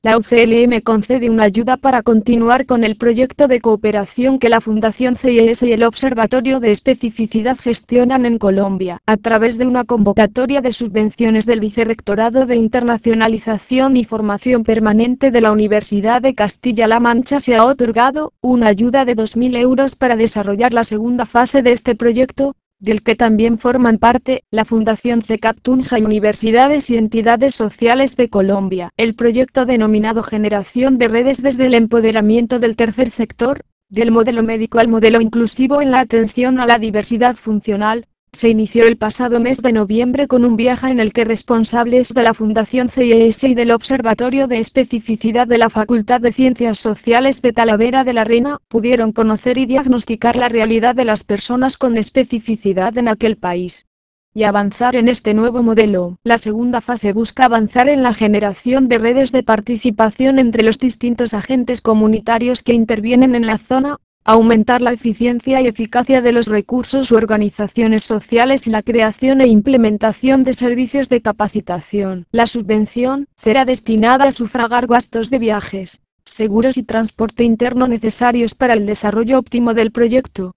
La UCLM concede una ayuda para continuar con el proyecto de cooperación que la Fundación CIES y el Observatorio de Especificidad gestionan en Colombia, a través de una convocatoria de subvenciones del Vicerrectorado de Internacionalización y Formación Permanente de la Universidad de Castilla-La Mancha. Se ha otorgado una ayuda de 2.000 euros para desarrollar la segunda fase de este proyecto, del que también forman parte la Fundación CECAP Tunja y universidades y entidades sociales de Colombia. El proyecto denominado Generación de Redes desde el empoderamiento del tercer sector, del modelo médico al modelo inclusivo en la atención a la diversidad funcional, se inició el pasado mes de noviembre con un viaje en el que responsables de la Fundación CIES y del Observatorio de Especificidad de la Facultad de Ciencias Sociales de Talavera de la Reina pudieron conocer y diagnosticar la realidad de las personas con especificidad en aquel país y avanzar en este nuevo modelo. La segunda fase busca avanzar en la generación de redes de participación entre los distintos agentes comunitarios que intervienen en la zona, aumentar la eficiencia y eficacia de los recursos u organizaciones sociales y la creación e implementación de servicios de capacitación. La subvención será destinada a sufragar gastos de viajes, seguros y transporte interno necesarios para el desarrollo óptimo del proyecto.